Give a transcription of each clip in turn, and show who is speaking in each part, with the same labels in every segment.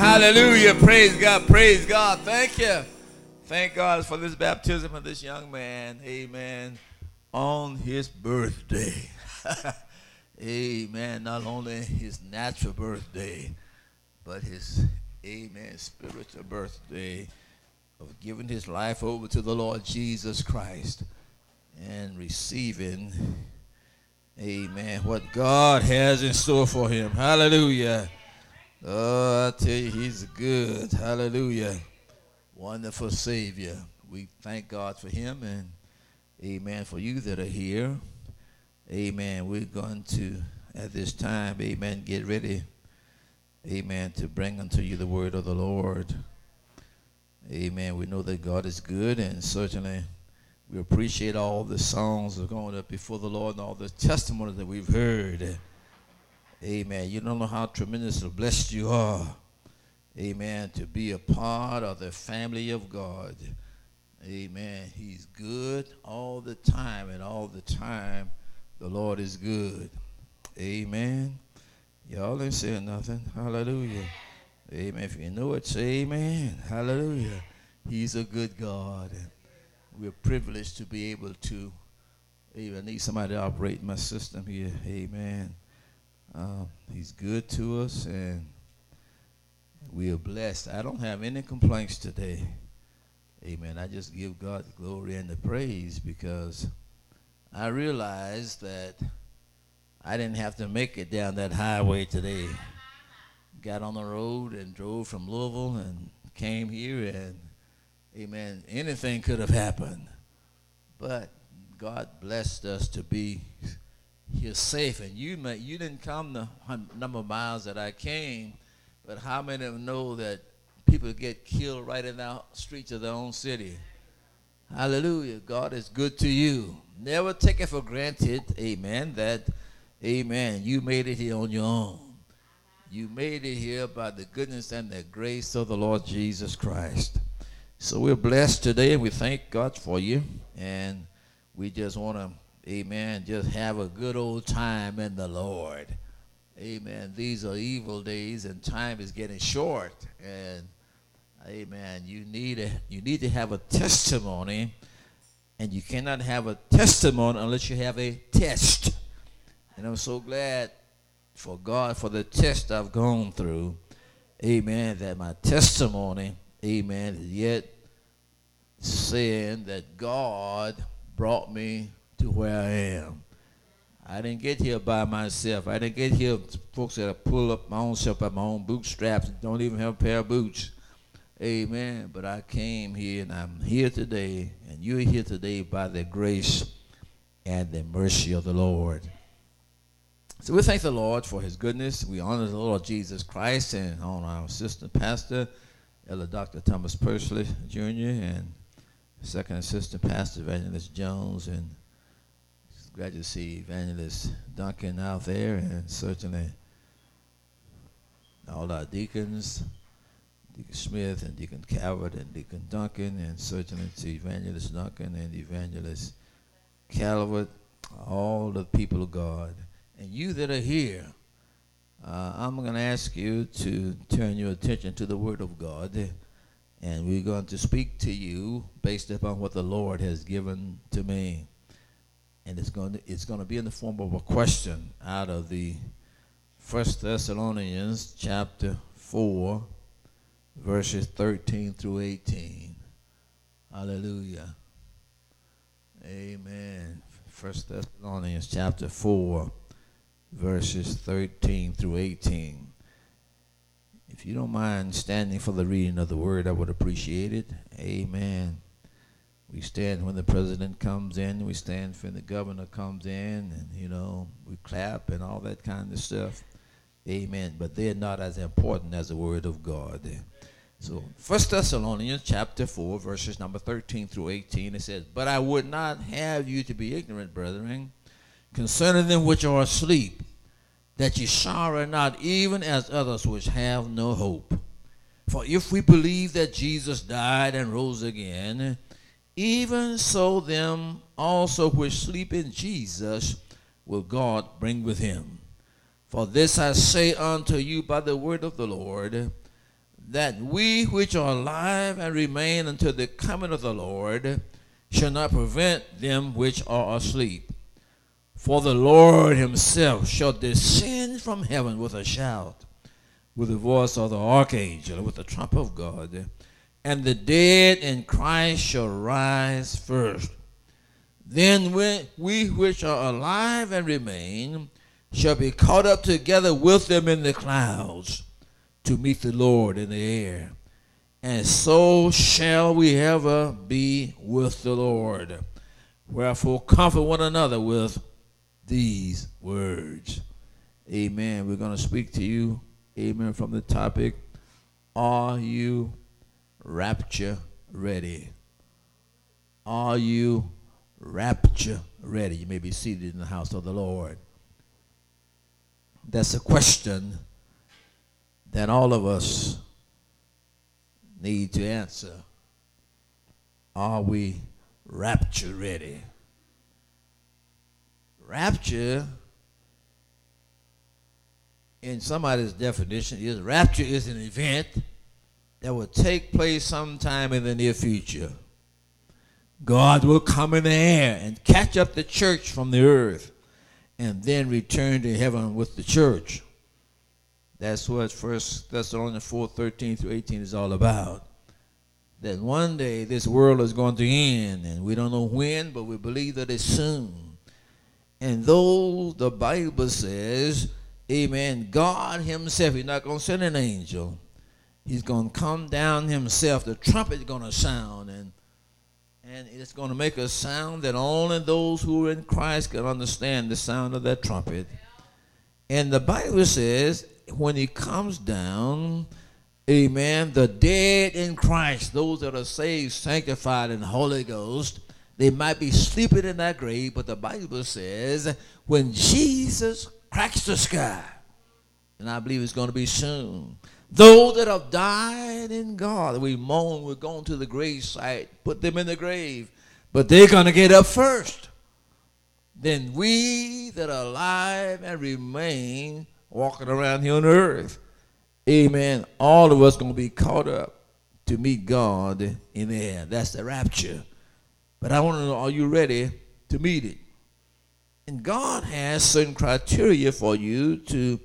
Speaker 1: Hallelujah. Praise God. Praise God. Thank you. Thank God for this baptism of this young man. Amen. On his birthday. Amen. Not only his natural birthday, but his, amen, spiritual birthday of giving his life over to the Lord Jesus Christ and receiving, amen, what God has in store for him. Hallelujah. Oh, I tell you, he's good. Hallelujah. Wonderful Savior. We thank God for him, and amen, for you that are here. Amen. We're going to, at this time, amen, get ready, amen, to bring unto you the word of the Lord. Amen. We know that God is good, and certainly we appreciate all the songs that are going up before the Lord and all the testimonies that we've heard. Amen. You don't know how tremendously blessed you are. Amen. To be a part of the family of God. Amen. He's good all the time, and all the time the Lord is good. Amen. Y'all ain't saying nothing. Hallelujah. Amen. If you know it, say amen. Hallelujah. He's a good God. And we're privileged to be able to, I need somebody to operate my system here. Amen. He's good to us, and we are blessed. I don't have any complaints today. Amen. I just give God the glory and the praise because I realized that I didn't have to make it down that highway today. Got on the road and drove from Louisville and came here, and amen, anything could have happened. But God blessed us to be here safe. And you didn't come the number of miles that I came, but how many of them know that people get killed right in the streets of their own city? Hallelujah. God is good to you. Never take it for granted, amen, that, amen, you made it here on your own. You made it here by the goodness and the grace of the Lord Jesus Christ. So we're blessed today, and we thank God for you. And we just want to, amen, just have a good old time in the Lord. Amen. These are evil days, and time is getting short. And, amen, you need to have a testimony. And you cannot have a testimony unless you have a test. And I'm so glad for God for the test I've gone through. Amen. That my testimony, amen, is yet saying that God brought me to where I am. I didn't get here by myself. I didn't get here, folks, that I pull up my own self by my own bootstraps, don't even have a pair of boots. Amen. But I came here, and I'm here today, and you're here today by the grace and the mercy of the Lord. So we thank the Lord for his goodness. We honor the Lord Jesus Christ, and honor our assistant pastor, Elder Dr. Thomas Pursley, Jr., and second assistant pastor, Evangelist Jones, and it's glad to see Evangelist Duncan out there, and certainly all our deacons, Deacon Smith and Deacon Calvert and Deacon Duncan, and certainly to Evangelist Duncan and Evangelist Calvert, all the people of God. And you that are here, I'm going to ask you to turn your attention to the Word of God, and we're going to speak to you based upon what the Lord has given to me. And it's going to be in the form of a question out of the 1 Thessalonians chapter 4, verses 13 through 18. Hallelujah. Amen. 1 Thessalonians chapter 4, verses 13 through 18. If you don't mind standing for the reading of the word, I would appreciate it. Amen. We stand when the president comes in. We stand when the governor comes in. And, we clap and all that kind of stuff. Amen. But they're not as important as the word of God. So 1 Thessalonians chapter 4, verses number 13 through 18, it says, "But I would not have you to be ignorant, brethren, concerning them which are asleep, that ye sorrow not, even as others which have no hope. For if we believe that Jesus died and rose again, even so them also which sleep in Jesus will God bring with him. For this I say unto you by the word of the Lord, that we which are alive and remain until the coming of the Lord shall not prevent them which are asleep. For the Lord himself shall descend from heaven with a shout, with the voice of the archangel, with the trump of God, and the dead in Christ shall rise first. Then we which are alive and remain shall be caught up together with them in the clouds to meet the Lord in the air. And so shall we ever be with the Lord. Wherefore comfort one another with these words. Amen. We're going to speak to you, amen, from the topic, are you rapture ready? Are you rapture ready? You may be seated in the house of the Lord. That's a question that all of us need to answer. Are we rapture ready? Rapture, in somebody's definition, is rapture is an event that will take place sometime in the near future. God will come in the air and catch up the church from the earth and then return to heaven with the church. That's what 1 Thessalonians 4:13 through 18 is all about. That one day this world is going to end, and we don't know when, but we believe that it's soon. And though the Bible says, amen, God himself, he's not going to send an angel. He's going to come down himself. The trumpet is going to sound, and it's going to make a sound that only those who are in Christ can understand the sound of that trumpet. And the Bible says, when he comes down, amen, the dead in Christ, those that are saved, sanctified in the Holy Ghost, they might be sleeping in that grave, but the Bible says when Jesus cracks the sky, and I believe it's going to be soon, those that have died in God, we mourn, we're going to the grave site, put them in the grave, but they're going to get up first. Then we that are alive and remain walking around here on earth, amen, all of us going to be caught up to meet God in the air. That's the rapture. But I want to know, are you ready to meet it? And God has certain criteria for you to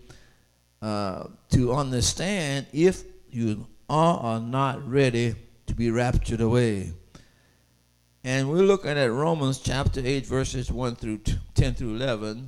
Speaker 1: understand if you are or not ready to be raptured away. And we're looking at Romans chapter 8, verses 1 through 10 through 11.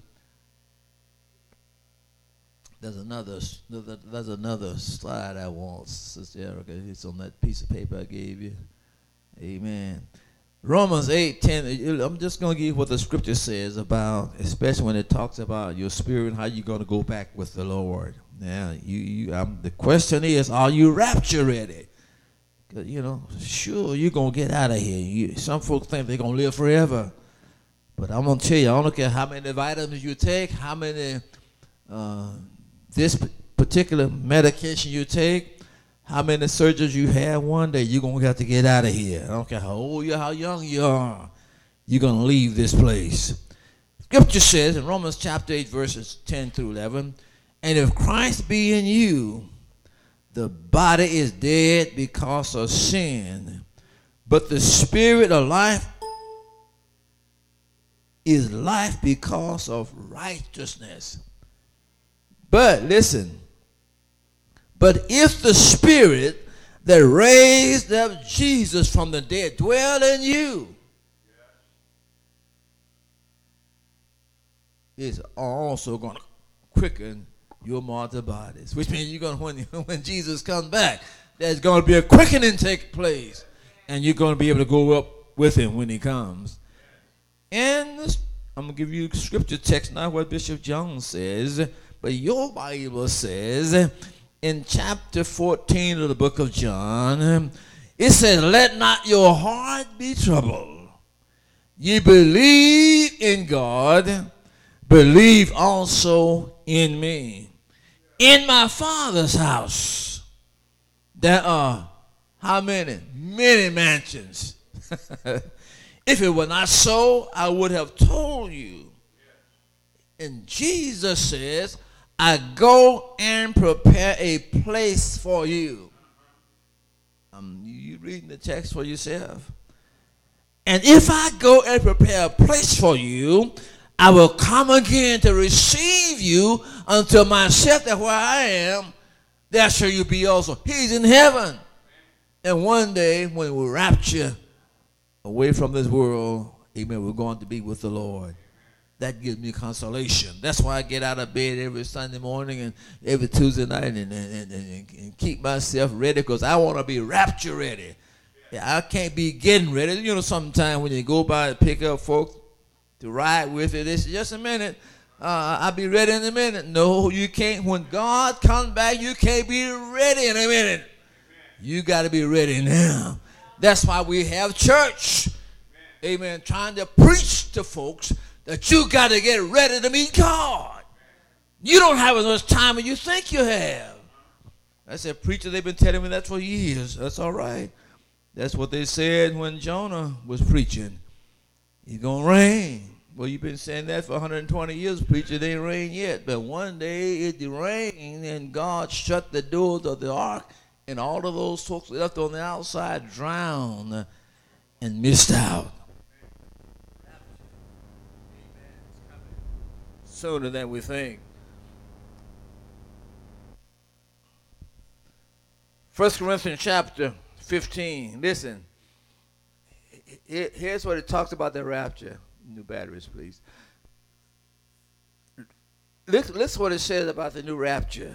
Speaker 1: There's another slide I want, Sister Erica. It's on that piece of paper I gave you. Amen. Romans 8:10. I'm just going to give you what the scripture says about, especially when it talks about your spirit and how you're going to go back with the Lord. Now, the question is, are you rapture ready? Because, sure, you're going to get out of here. Some folks think they're going to live forever. But I'm going to tell you, I don't care how many vitamins you take, how many this particular medication you take, how many surgeries you have, one day you're going to have to get out of here. I don't care how old you are, how young you are. You're going to leave this place. Scripture says in Romans chapter 8, verses 10 through 11, and if Christ be in you, the body is dead because of sin, but the spirit of life is life because of righteousness. But listen, but if the spirit that raised up Jesus from the dead dwell in you, it's also going to quicken your mortal bodies, which means you're going to, when Jesus comes back, there's going to be a quickening take place, and you're going to be able to go up with him when he comes. And I'm going to give you scripture text, not what Bishop Jones says, but your Bible says in chapter 14 of the book of John, it says, let not your heart be troubled. Ye believe in God, believe also in me. In my Father's house, there are how many? Many mansions. If it were not so, I would have told you. And Jesus says, I go and prepare a place for you. You reading the text for yourself. And if I go and prepare a place for you, I will come again to receive you unto myself, that where I am, there shall you be also. He's in heaven. And one day when we rapture away from this world, amen, we're going to be with the Lord. That gives me consolation. That's why I get out of bed every Sunday morning and every Tuesday night and keep myself ready, because I want to be rapture ready. Yeah, I can't be getting ready. You know, sometimes when you go by and pick up folks to ride with it, it's just a minute. I'll be ready in a minute. No, you can't. When God comes back, you can't be ready in a minute. You got to be ready now. That's why we have church. Amen. Trying to preach to folks that you got to get ready to meet God. You don't have as much time as you think you have. I said, preacher, they've been telling me that for years. That's all right. That's what they said when Jonah was preaching. It's going to rain. Well, you've been saying that for 120 years, preacher. It ain't rained yet. But one day it rained, and God shut the doors of the ark, and all of those folks left on the outside drowned and missed out. Sooner than we think. 1 Corinthians chapter 15. Listen. Here's what it talks about the rapture. New batteries, please. Listen what it says about the new rapture.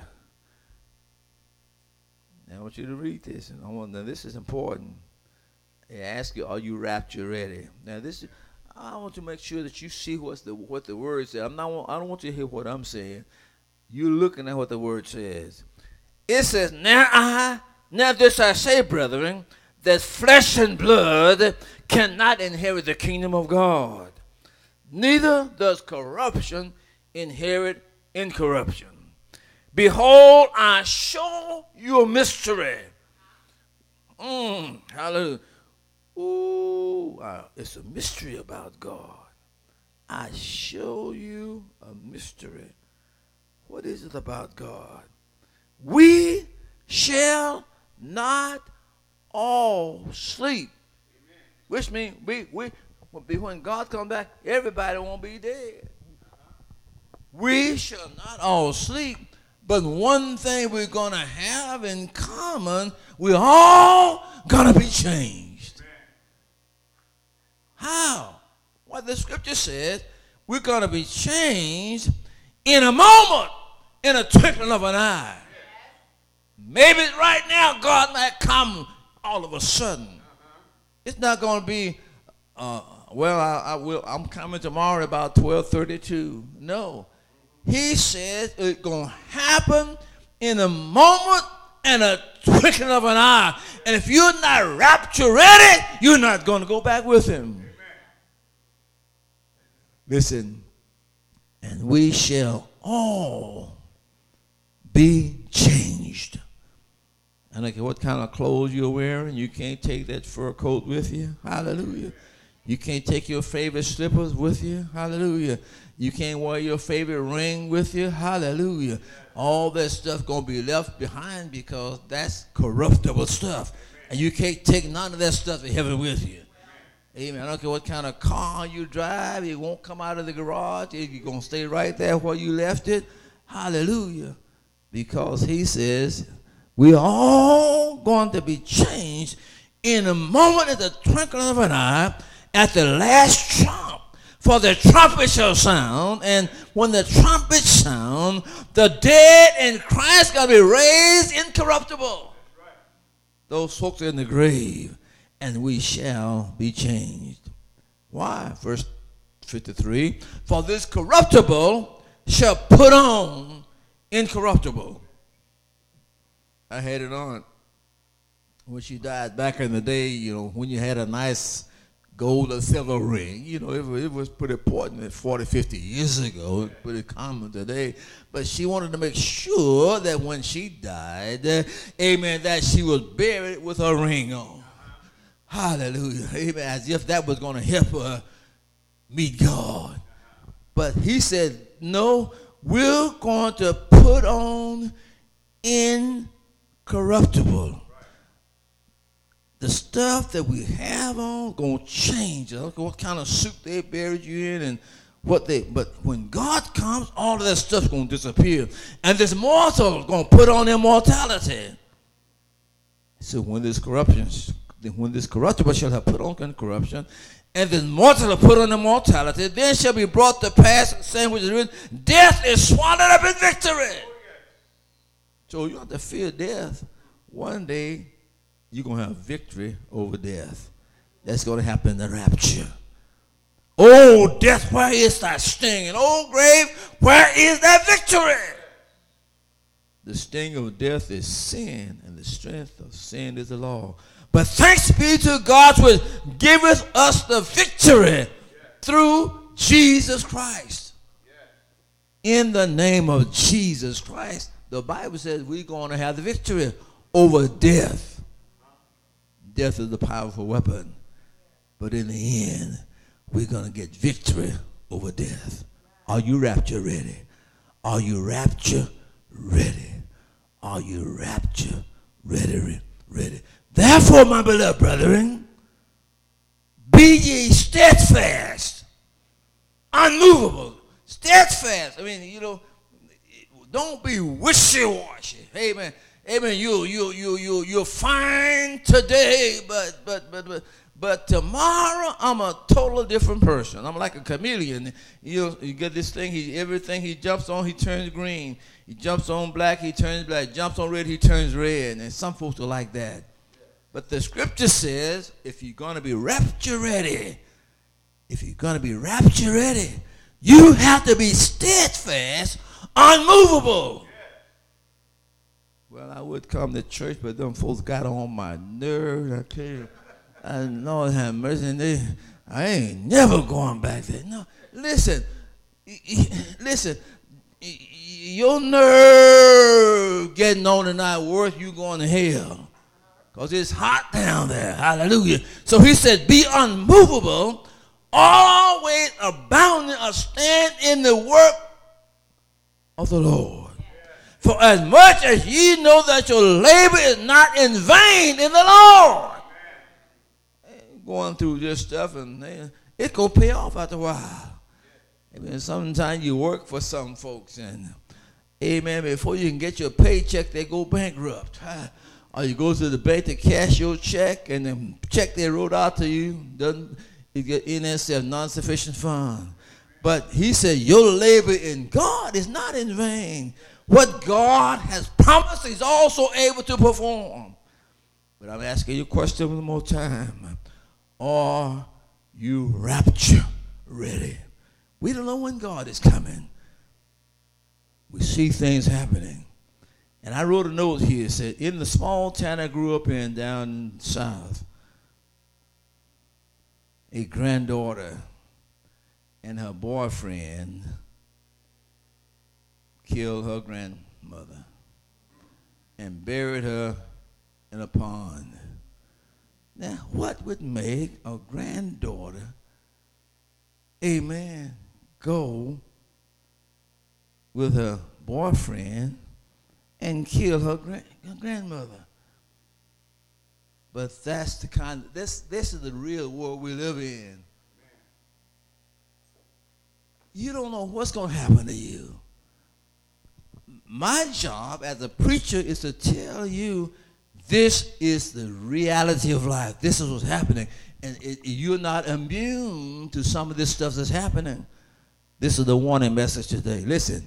Speaker 1: Now, I want you to read this. And now, this is important. I ask you, are you rapture ready? Now, I want to make sure that you see what the word says. I don't want you to hear what I'm saying. You're looking at what the word says. It says, Now this I say, brethren, that flesh and blood cannot inherit the kingdom of God. Neither does corruption inherit incorruption. Behold, I show you a mystery. Hallelujah. Ooh, it's a mystery about God. I show you a mystery. What is it about God? We shall not all sleep. Amen. Which means when God comes back, everybody won't be dead. We shall not all sleep, but one thing we're going to have in common, we're all going to be changed. Amen. How? Well, the scripture says we're going to be changed in a moment, in a twinkling of an eye. Maybe right now God might come all of a sudden. It's not going to be, I'm coming tomorrow about 12:32. No. He says it's going to happen in a moment and a twinkling of an eye. And if you're not rapture ready, you're not going to go back with him. Amen. Listen, and we shall all be changed. I don't care what kind of clothes you're wearing. You can't take that fur coat with you. Hallelujah. You can't take your favorite slippers with you. Hallelujah. You can't wear your favorite ring with you. Hallelujah. All that stuff going to be left behind because that's corruptible stuff. And you can't take none of that stuff to heaven with you. Amen. I don't care what kind of car you drive. It won't come out of the garage. You're going to stay right there where you left it. Hallelujah. Because he says we're all going to be changed in a moment, at the twinkling of an eye, at the last trump. For the trumpet shall sound, and when the trumpet sound, the dead in Christ going to be raised incorruptible. Right. Those folks are in the grave, and we shall be changed. Why? Verse 53, for this corruptible shall put on incorruptible. I had it on when she died back in the day, when you had a nice gold or silver ring. It was pretty important 40, 50 years ago. It's pretty common today. But she wanted to make sure that when she died, amen, that she was buried with her ring on. Hallelujah. Amen. As if that was going to help her meet God. But he said, no, we're going to put on incorruptible. the stuff that we have on gonna change. Look what kind of suit they buried you in and but when God comes, all of that stuff's gonna disappear. And this mortal gonna put on immortality. So when this corruptible shall have put on corruption, and this mortal shall put on immortality, then shall be brought to pass the same which is written, death is swallowed up in victory. So you have to fear death. One day you're going to have victory over death. That's going to happen in the rapture. Oh, death, where is thy sting? And oh, grave, where is thy victory? The sting of death is sin, and the strength of sin is the law. But thanks be to God which giveth us the victory through Jesus Christ. In the name of Jesus Christ, the Bible says we're going to have the victory over death. Death is a powerful weapon. But in the end, we're going to get victory over death. Are you rapture ready? Are you rapture ready? Are you rapture ready? Ready. Therefore, my beloved brethren, be ye steadfast, unmovable, steadfast. I mean, don't be wishy-washy. Amen. Amen. You're fine today, but tomorrow I'm a totally different person. I'm like a chameleon. You get this thing. Everything he jumps on, he turns green. He jumps on black, he turns black. Jumps on red, he turns red. And some folks are like that. But the scripture says, if you're going to be rapture ready, you have to be steadfast, unmovable. Well, I would come to church, but them folks got on my nerves. I tell you, Lord have mercy. I ain't never going back there. No, listen. Your nerve getting on tonight worth you going to hell. Because it's hot down there. Hallelujah. So he said, be unmovable, always abounding or stand in the work of the Lord. For as much as ye know that your labor is not in vain in the Lord. Going through this stuff, and it's going to pay off after a while. Amen. Sometimes you work for some folks, and amen, before you can get your paycheck, they go bankrupt. Or you go to the bank to cash your check, and the check they wrote out to you get in there says non-sufficient fund. But he said, your labor in God is not in vain. What God has promised, he's also able to perform. But I'm asking you a question one more time. Are you rapture ready? We don't know when God is coming. We see things happening. And I wrote a note here. It said, in the small town I grew up in down south, a granddaughter and her boyfriend killed her grandmother and buried her in a pond. Now, what would make a granddaughter, amen, go with her boyfriend and kill her grandmother? But that's the kind of, this is the real world we live in. You don't know what's going to happen to you. My job as a preacher is to tell you this is the reality of life. This is what's happening. And you're not immune to some of this stuff that's happening. This is the warning message today. Listen.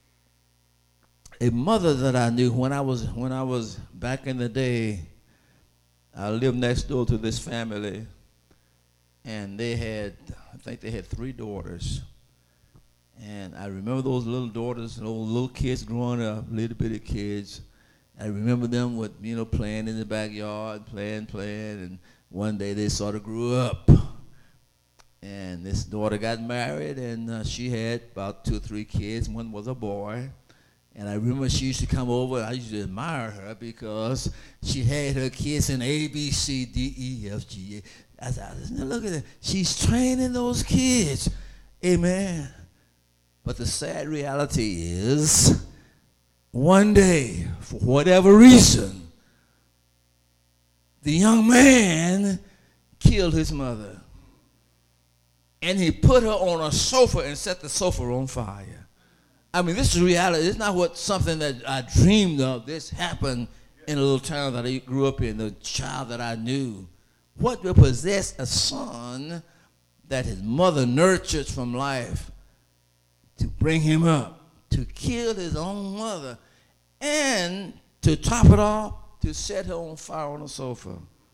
Speaker 1: A mother that I knew when I was back in the day, I lived next door to this family, and I think they had 3 daughters. And I remember those little daughters, those little kids growing up, little bitty kids. I remember them with, playing in the backyard, playing, and one day they sort of grew up. And this daughter got married, and she had about 2 or 3 kids. One was a boy. And I remember she used to come over, and I used to admire her because she had her kids in A, B, C, D, E, F, G. I said, look at that. She's training those kids. Amen. But the sad reality is, one day, for whatever reason, the young man killed his mother. And he put her on a sofa and set the sofa on fire. I mean, this is reality. It's not something that I dreamed of. This happened in a little town that I grew up in, the child that I knew. What would possess a son that his mother nurtured from life to bring him up, to kill his own mother, and to top it off, to set her on fire on a sofa?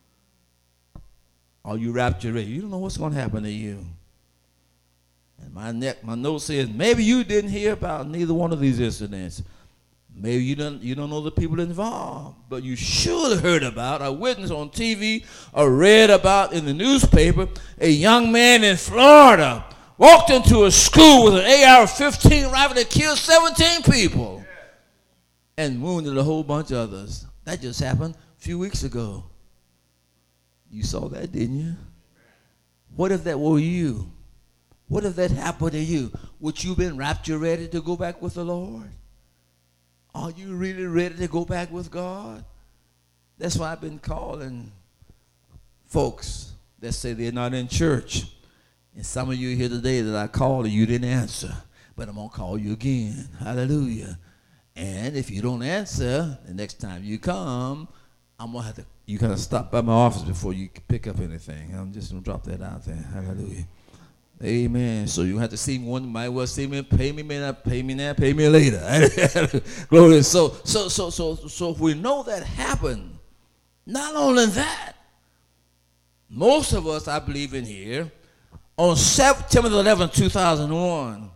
Speaker 1: Are you rapture ready? You don't know what's going to happen to you. And my note says, maybe you didn't hear about neither one of these incidents. Maybe you don't know the people involved, but you should have heard about, or witnessed on TV, or read about in the newspaper, a young man in Florida walked into a school with an AR-15 rifle that killed 17 people and wounded a whole bunch of others. That just happened a few weeks ago. You saw that, didn't you? What if that were you? What if that happened to you? Would you have been rapture ready to go back with the Lord? Are you really ready to go back with God? That's why I've been calling folks that say they're not in church. And some of you here today that I called and you didn't answer. But I'm going to call you again. Hallelujah. And if you don't answer, the next time you come, I'm going to have to, you got to stop by my office before you can pick up anything. I'm just going to drop that out there. Hallelujah. Amen. So you have to see me one, might well see me, pay me, may not pay me now, pay me later. Glory. So if we know that happened, not only that, most of us, I believe in here, on September 11, 2001,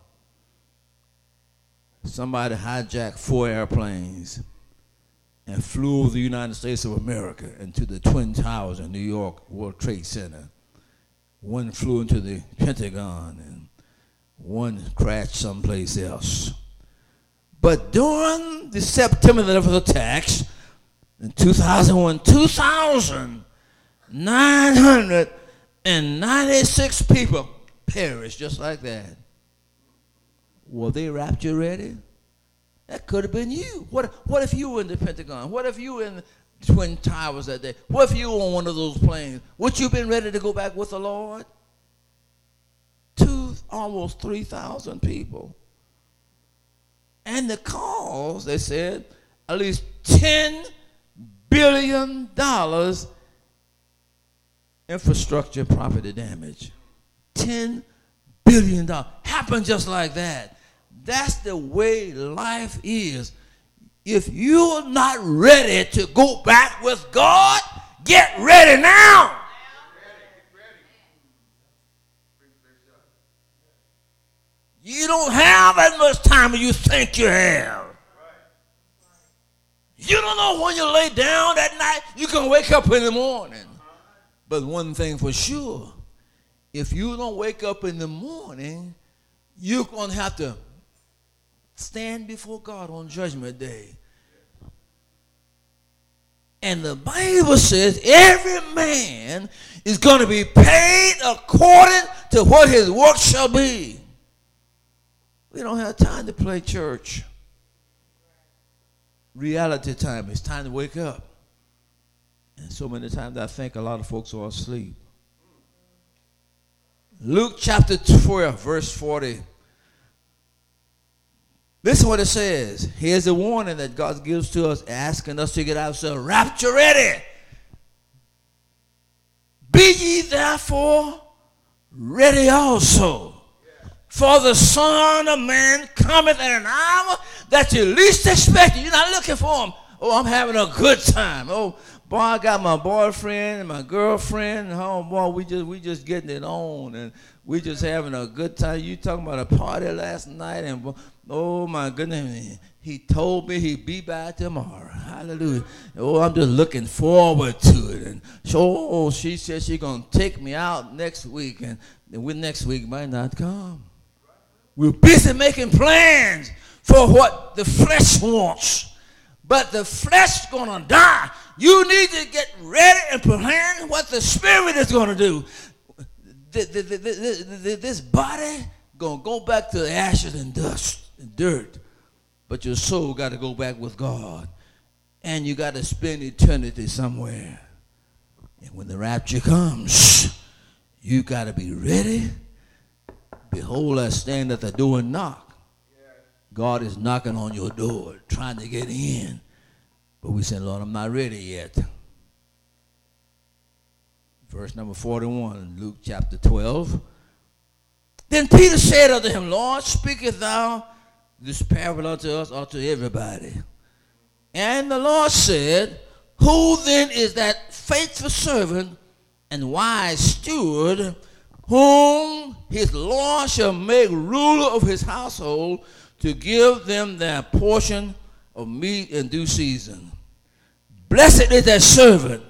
Speaker 1: somebody hijacked 4 airplanes and flew over the United States of America into the Twin Towers in New York World Trade Center. One flew into the Pentagon and one crashed someplace else. But during the September 11th attacks in 2001, 2,996 people perished just like that. Were they rapture ready? That could have been you. What if you were in the Pentagon? What if you were in the Twin Towers that day? What if you were on one of those planes? Would you have been ready to go back with the Lord? Almost 3,000 people. And the cause, they said, at least $10 billion infrastructure property damage. $10 billion. Happened just like that. That's the way life is. If you're not ready to go back with God, get ready now. You don't have as much time as you think you have. You don't know when you lay down at night, you can wake up in the morning. But one thing for sure, if you don't wake up in the morning, you're going to have to stand before God on Judgment Day. And the Bible says every man is going to be paid according to what his work shall be. We don't have time to play church. Reality time. It's time to wake up. And so many times I think a lot of folks are asleep. Luke chapter 12, verse 40. Listen what it says. Here's a warning that God gives to us, asking us to get ourselves rapture ready. Be ye therefore ready also. For the Son of Man cometh at an hour that you least expect. You're not looking for him. Oh, I'm having a good time. Oh, boy, I got my boyfriend and my girlfriend. Oh, boy, we just getting it on. And we just having a good time. You talking about a party last night. And, oh, my goodness. He told me he'd be back tomorrow. Hallelujah. Oh, I'm just looking forward to it. And so, she said she's going to take me out next week. And next week might not come. We're busy making plans for what the flesh wants. But the flesh is going to die. You need to get ready and plan what the Spirit is going to do. This body going to go back to the ashes and dust and dirt. But your soul got to go back with God. And you got to spend eternity somewhere. And when the rapture comes, you got to be ready. Behold, I stand at the door and knock. God is knocking on your door, trying to get in. But we say, Lord, I'm not ready yet. Verse number 41, Luke chapter 12. Then Peter said unto him, Lord, speakest thou this parable unto us or to everybody? And the Lord said, who then is that faithful servant and wise steward, whom his Lord shall make ruler of his household, to give them their portion of meat in due season? Blessed is that servant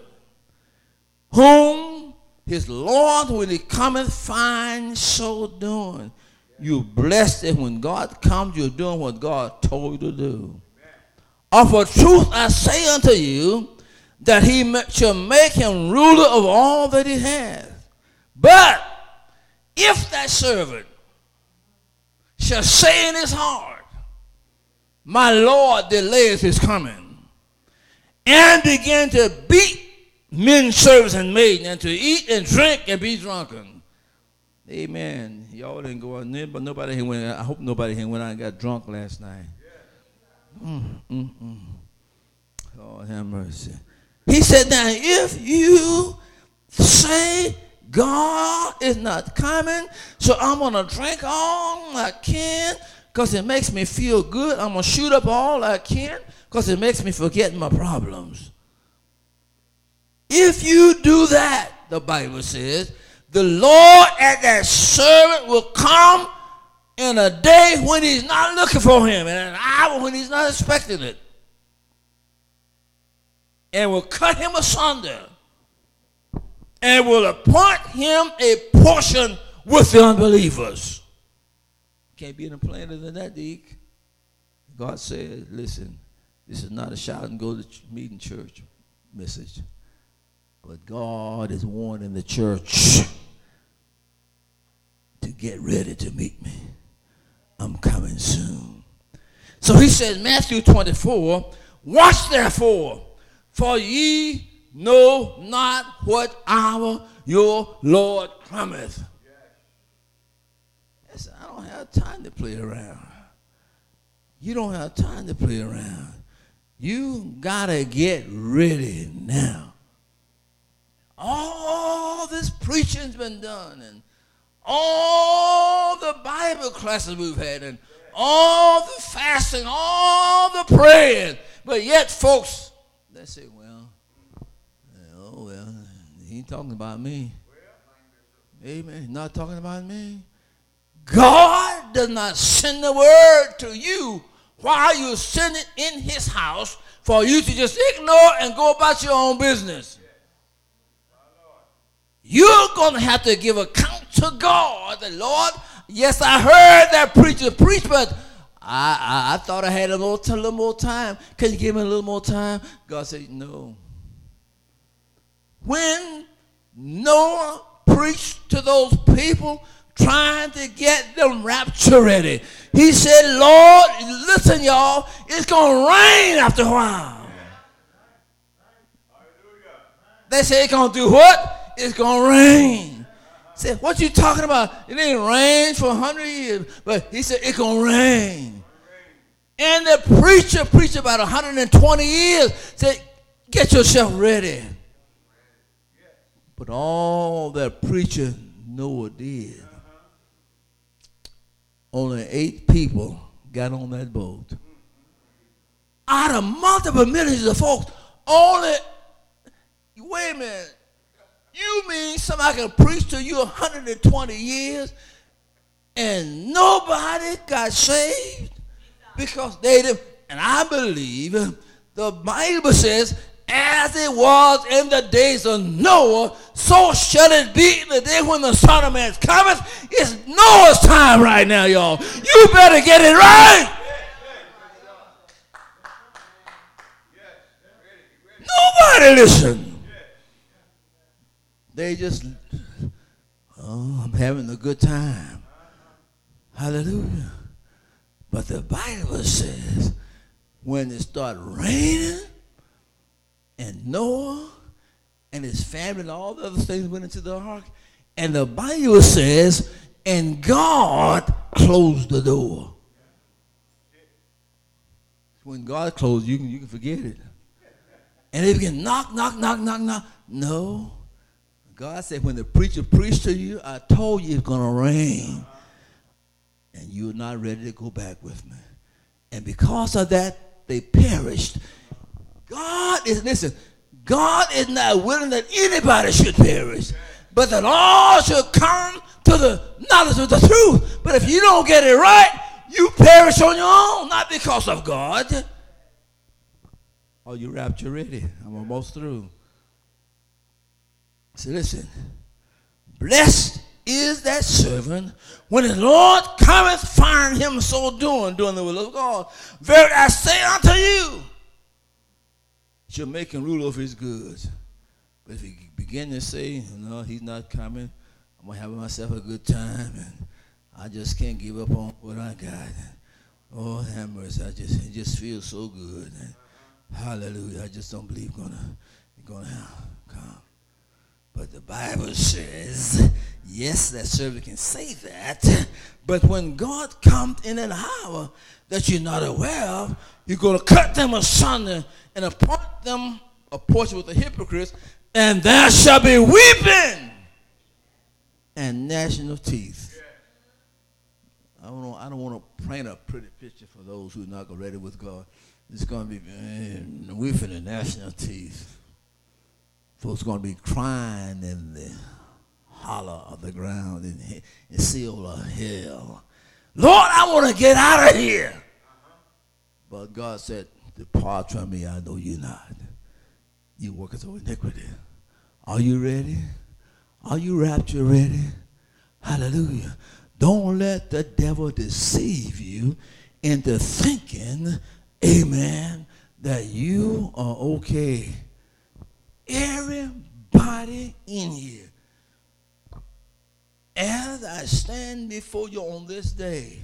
Speaker 1: whom his Lord, when he cometh, finds so doing. You blessed it when God comes, you're doing what God told you to do. Of a truth I say unto you, that he shall make him ruler of all that he hath. But if that servant shall say in his heart, my Lord delays his coming, and begin to beat men, servants, and maidens, and to eat and drink and be drunken. Amen. Y'all didn't go out there, but nobody here went. I hope nobody here went out and got drunk last night. Lord have mercy. He said, now if you say God is not coming, so I'm going to drink all I can because it makes me feel good. I'm going to shoot up all I can because it makes me forget my problems. If you do that, the Bible says, the Lord and that servant will come in a day when he's not looking for him, in an hour when he's not expecting it, and will cut him asunder, and will appoint him a portion with the unbelievers. Can't be any plainer than that, Deke. God said, listen, this is not a shout and go to meeting church message. But God is warning the church to get ready to meet me. I'm coming soon. So he says, Matthew 24, watch therefore, for ye know not what hour your Lord cometh. Yes. I don't have time to play around. You don't have time to play around. You got to get ready now. All this preaching's been done, and all the Bible classes we've had, and all the fasting, all the praying, but yet folks, they say, well, he ain't talking about me. Amen. He's not talking about me. God does not send the word to you while you're sitting in his house for you to just ignore and go about your own business. You're going to have to give account to God. The Lord, yes, I heard that preacher preach, but I thought I had a little more time. Can you give me a little more time? God said, no. When Noah preached to those people trying to get them rapture ready, he said, Lord, listen, y'all, it's going to rain after a while. They say it's going to do what? It's going to rain. He said, what you talking about? It ain't rained for 100 years. But he said, it's going to rain. And the preacher preached about 120 years. Said, get yourself ready. But all that preacher Noah did, only 8 people got on that boat. Out of multiple millions of folks, only, wait a minute, you mean somebody can preach to you 120 years and nobody got saved? Because they didn't. And I believe the Bible says, as it was in the days of Noah, so shall it be in the day when the Son of Man cometh. It's Noah's time right now, y'all. You better get it right. Nobody listen. They just, I'm having a good time. Hallelujah. But the Bible says when it started raining and Noah and his family and all the other things went into the ark. And the Bible says, and God closed the door. When God closed, you can forget it. And they began knock, knock, knock, knock, knock. No. God said, when the preacher preached to you, I told you it's going to rain. And you're not ready to go back with me. And because of that, they perished. God is not willing that anybody should perish, but that all should come to the knowledge of the truth. But if you don't get it right, you perish on your own, not because of God. Are you rapture ready? I'm almost through. So listen, blessed is that servant when the Lord cometh, find him so doing the will of God. Verily I say unto you, shall make him rule over his goods. But if he begin to say, no, he's not coming, I'm going to have myself a good time, and I just can't give up on what I got. Oh, have mercy, it just feels so good. And hallelujah, I just don't believe it's gonna come. But the Bible says, yes, that servant can say that, but when God comes in an hour that you're not aware of, you're going to cut them asunder and appoint them a portion with the hypocrites, and there shall be weeping and gnashing of teeth. I don't want to paint a pretty picture for those who are not ready with God. It's going to be weeping and gnashing of teeth. Folks going to be crying in the hollow of the ground in Sheol of hell. Lord, I want to get out of here. But God said, depart from me, I know you not. You workers of iniquity. Are you ready? Are you rapture ready? Hallelujah. Don't let the devil deceive you into thinking, amen, that you are okay. Everybody in here, as I stand before you on this day,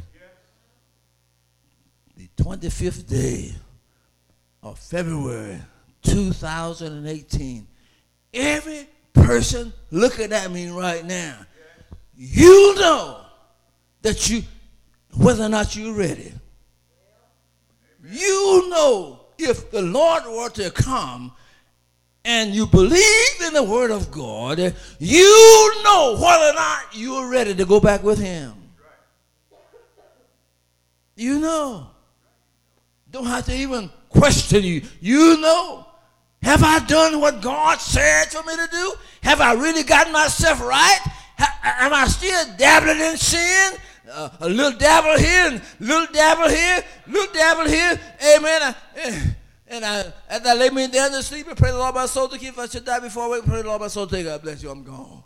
Speaker 1: the 25th day of February 2018, every person looking at me right now, you know that whether or not you're ready. You know if the Lord were to come and you believe in the word of God, you know whether or not you're ready to go back with him. You know. Don't have to even question you. You know. Have I done what God said for me to do? Have I really gotten myself right? Am I still dabbling in sin? A little dabble here, and little dabble here, little dabble here. Amen. As I lay me down to sleep and pray the Lord my soul to keep. If I should die before I wake, pray the Lord my soul to take. God bless you. I'm gone.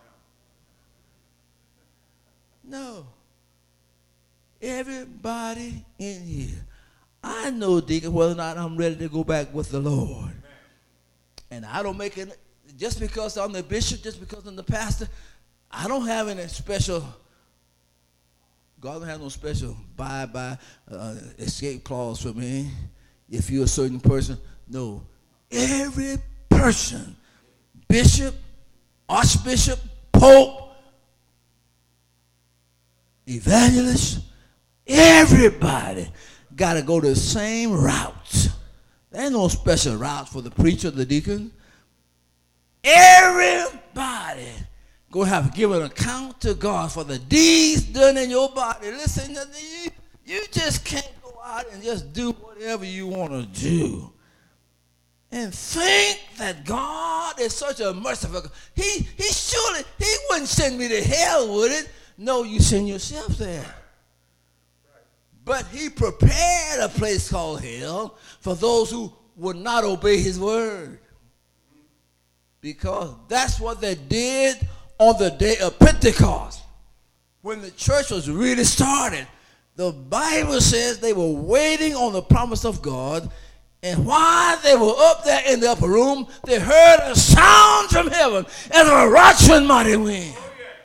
Speaker 1: No. Everybody in here, I know, Deacon, whether or not I'm ready to go back with the Lord. And I don't make it just because I'm the bishop, just because I'm the pastor. I don't have any special. God don't have no special bye-bye escape clause for me. If you're a certain person, no. Every person, bishop, archbishop, pope, evangelist, everybody got to go the same route. There ain't no special route for the preacher, the deacon. Everybody going to have to give an account to God for the deeds done in your body. Listen, you just can't go out and just do whatever you want to do and think that God is such a merciful God. He wouldn't send me to hell, would it? No, you send yourself there. But he prepared a place called hell for those who would not obey his word. Because that's what they did on the day of Pentecost. When the church was really started, the Bible says they were waiting on the promise of God. And while they were up there in the upper room, they heard a sound from heaven as of a rushing mighty wind.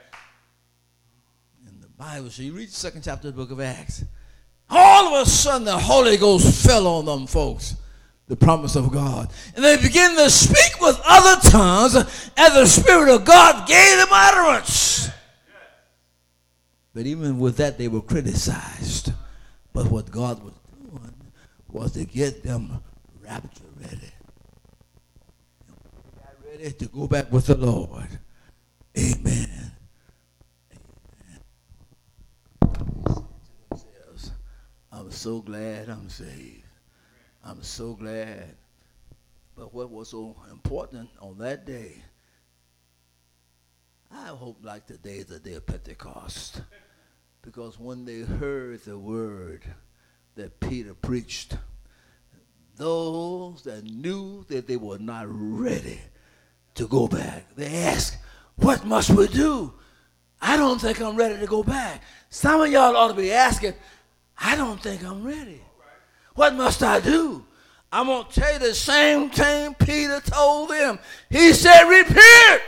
Speaker 1: In the Bible, so you read the second chapter of the book of Acts. All of a sudden, the Holy Ghost fell on them folks. the promise of God. And they began to speak with other tongues as the Spirit of God gave them utterance. But even with that, they were criticized. But what God was doing was to get them rapture ready. They got ready to go back with the Lord. Amen. I'm so glad I'm saved. I'm so glad. But what was so important on that day, I hope like today is the day of Pentecost. Because when they heard the word that Peter preached, those that knew that they were not ready to go back, they asked, what must we do? I don't think I'm ready to go back. Some of y'all ought to be asking, I don't think I'm ready. What must I do? I'm going to tell you the same thing Peter told them. He said, repent.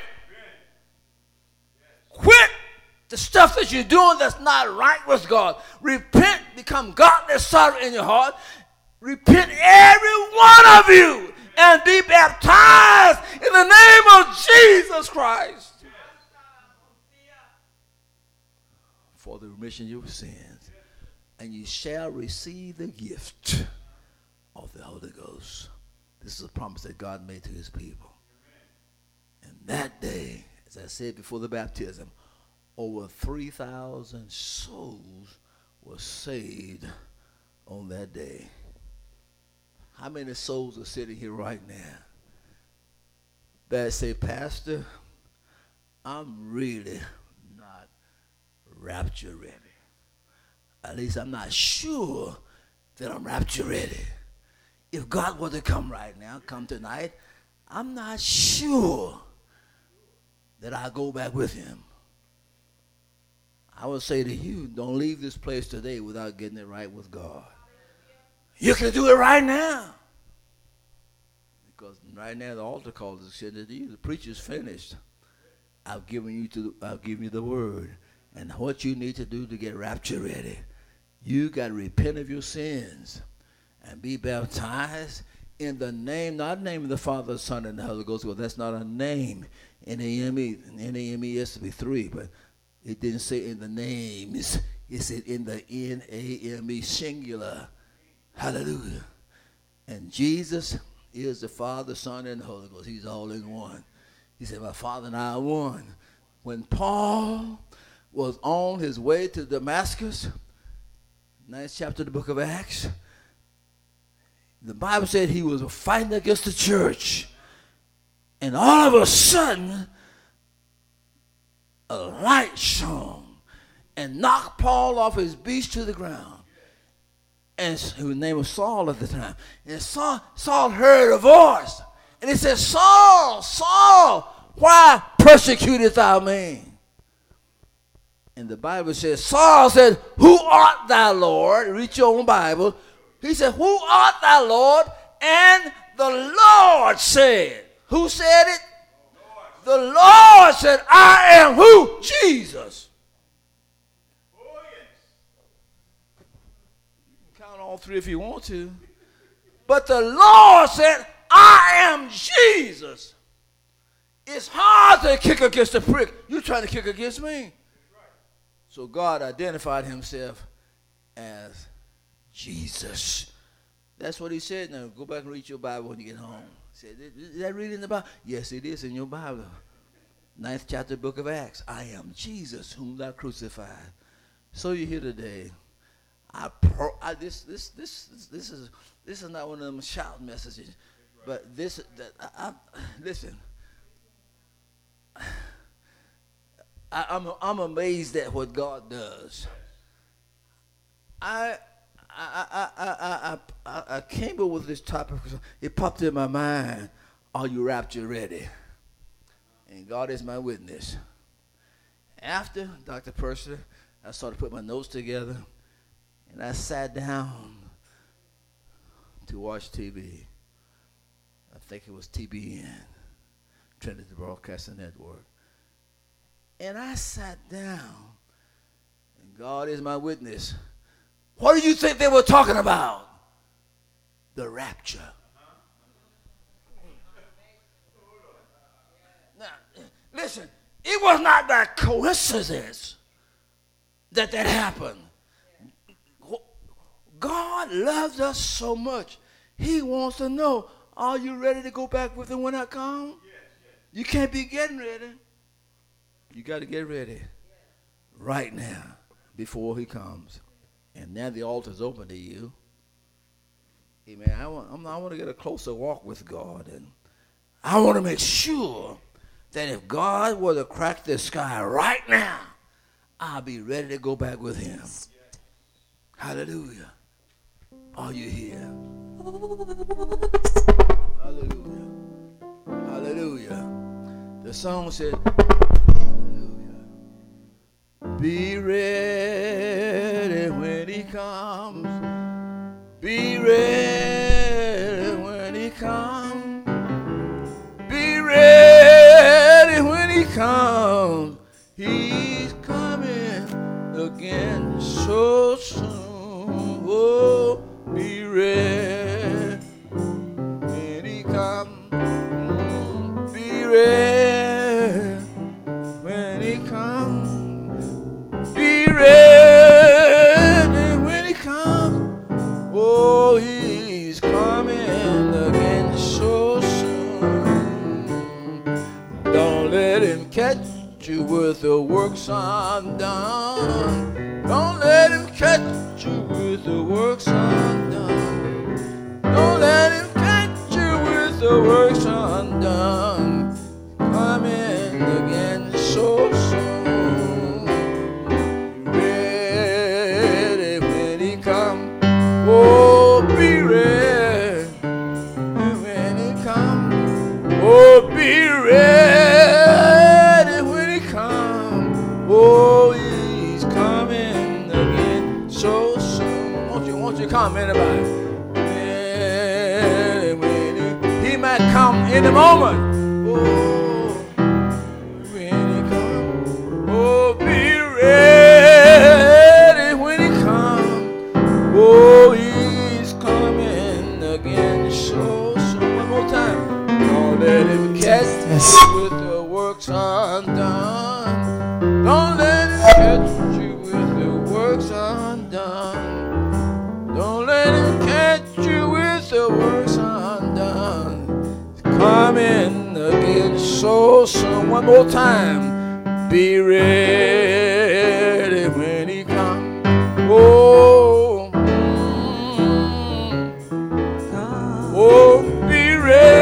Speaker 1: Quit the stuff that you're doing that's not right with God. Repent, become godly sorrow in your heart. Repent, every one of you, and be baptized in the name of Jesus Christ for the remission of your sins. And you shall receive the gift of the Holy Ghost. This is a promise that God made to his people. And that day, as I said before the baptism, over 3,000 souls were saved on that day. How many souls are sitting here right now that say, Pastor, I'm really not rapture ready. At least I'm not sure that I'm rapture ready. If God were to come right now, come tonight, I'm not sure that I'll go back with him. I would say to you, don't leave this place today without getting it right with God. You can do it right now. Because right now the altar call is said to you, the preacher's finished. I've given you the word. And what you need to do to get rapture ready, you got to repent of your sins and be baptized in the name, not the name of the Father, the Son, and the Holy Ghost. Well, that's not a name. N-A-M-E. N-A-M-E has to be three, but it didn't say in the names. It said in the N-A-M-E singular. Hallelujah. And Jesus is the Father, Son, and the Holy Ghost. He's all in one. He said, my Father and I are one. When Paul was on his way to Damascus, 9th chapter of the book of Acts, the Bible said he was fighting against the church. And all of a sudden, a light shone and knocked Paul off his beast to the ground. And his name was Saul at the time. And Saul heard a voice. And he said, Saul, Saul, why persecutest thou me? And the Bible says, Saul said, who art thou, Lord? Read your own Bible. He said, who art thou, Lord? And the Lord said, who said it? The Lord said, I am who? Jesus. Oh, yes. You can count all three if you want to. But the Lord said, I am Jesus. It's hard to kick against the prick. You're trying to kick against me. So God identified himself as Jesus. That's what he said. Now go back and read your Bible when you get home. He said, is that really in the Bible? Yes, it is in your Bible. 9th chapter, book of Acts. I am Jesus, whom thou crucified. So you're here today. This is not one of them shout messages, but listen. I'm amazed at what God does. I came up with this topic. It popped in my mind. Are you rapture ready? And God is my witness. After Dr. Purser, I started to put my notes together, and I sat down to watch TV. I think it was TBN, Trinity Broadcasting Network. And I sat down, and God is my witness. What do you think they were talking about? The rapture. Listen, it was not that coincidence that happened. God loves us so much. He wants to know, are you ready to go back with him when I come? You can't be getting ready. You got to get ready right now before he comes. And now the altar's open to you. Amen. I want to get a closer walk with God. And I want to make sure that if God were to crack the sky right now, I'll be ready to go back with him. Hallelujah. Are you here? Hallelujah. Hallelujah. The song said, hallelujah. Be ready when he comes. Be ready when he comes. Be ready when he comes. He's coming again so soon. Oh, be ready when he comes. Be ready when he comes. Be ready when he comes. Oh, he's coming again so soon. Don't let him catch you with the works undone. Don't let him catch you with the works undone. Don't let him catch you with the works undone. Coming again so soon. Ready when he comes. Oh, be ready when he comes. Oh, be ready when he comes. Oh, he's coming again so soon. Won't you come, anybody? He might come in a moment. Oh, when he comes. Oh, be ready when he comes. Oh, he's coming again so soon. One more time. Don't let him catch you with the works undone. Don't let him catch you with the works undone. Don't let him catch you with the works undone. He's coming again so soon. One more time. Be ready when he comes. Oh, oh, be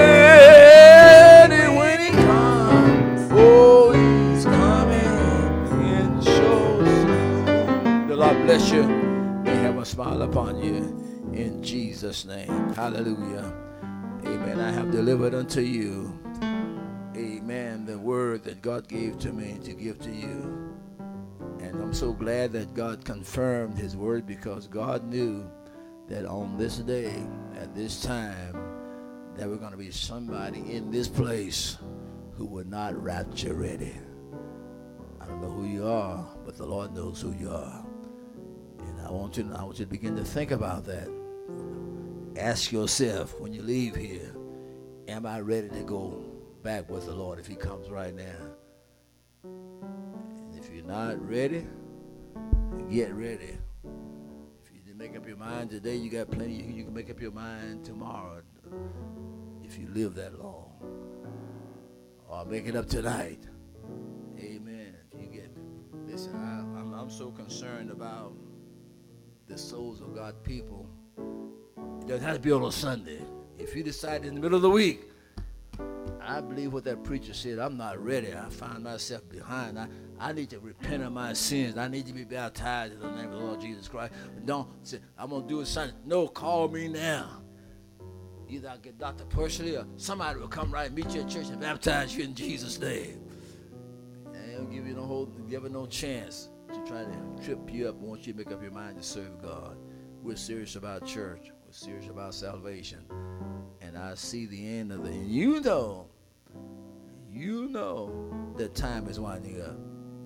Speaker 1: ready when he comes. Oh, he's coming in so soon. The Lord bless you. May heaven smile upon you in Jesus' name. Hallelujah. Amen. I have delivered unto you, amen, the word that God gave to me to give to you. And I'm so glad that God confirmed his word, because God knew that on this day, at this time, there were going to be somebody in this place who were not rapture ready. I don't know who you are, but the Lord knows who you are. And I want you to begin to think about that. Ask yourself when you leave here, am I ready to go back with the Lord if he comes right now? And if you're not ready, get ready. If you didn't make up your mind today, you got plenty. You can make up your mind tomorrow if you live that long. Or make it up tonight. Amen. Listen, I'm so concerned about the souls of God's people. It doesn't have to be on a Sunday. If you decide in the middle of the week, I believe what that preacher said, I'm not ready. I find myself behind. I need to repent of my sins. I need to be baptized in the name of the Lord Jesus Christ. But don't say, I'm going to do it Sunday. No, call me now. Either I'll get Dr. Persley or somebody will come right and meet you at church and baptize you in Jesus' name. And he'll give you no chance to try to trip you up once you make up your mind to serve God. We're serious about church. We're serious about salvation. And I see the end of it. And you know that time is winding up.